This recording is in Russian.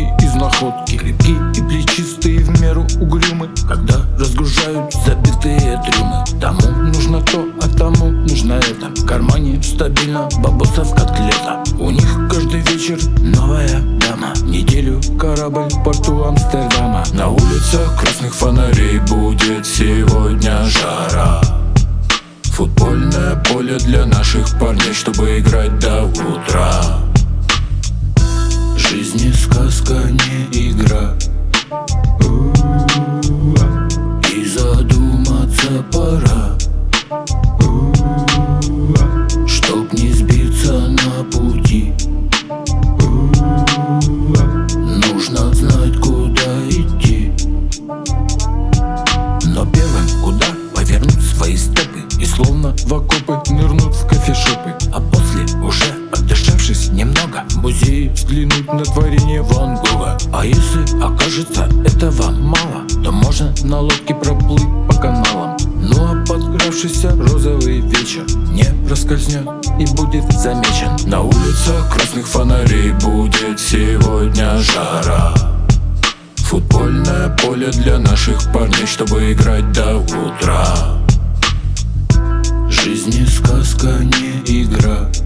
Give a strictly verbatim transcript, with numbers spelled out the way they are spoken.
Крутые из находки, крепкие и плечистые, в меру угрюмы, когда разгружают забитые трюмы. Тому нужно то, а тому нужно это. В кармане стабильно бабосов котлета. У них каждый вечер новая дама. Неделю корабль в порту Амстердама. На улицах красных фонарей будет сегодня жара. Футбольное поле для наших парней, чтобы играть до утра. Жизнь не сказка, не игра. И задуматься пора, чтоб не сбиться на пути. Нужно знать, куда идти. Но первым куда повернуть свои стопы и словно в окопы нырнуть в кофешопы. А после, уже отдышавшись немного, в музее взглянуть на творение Ван Гога. А если окажется это вам мало, то можно на лодке проплыть по каналам. Ну а подкравшийся розовый вечер не проскользнет и будет замечен. На улицах красных фонарей будет сегодня жара. Футбольное поле для наших парней, чтобы играть до утра. Жизнь не сказка, не игра.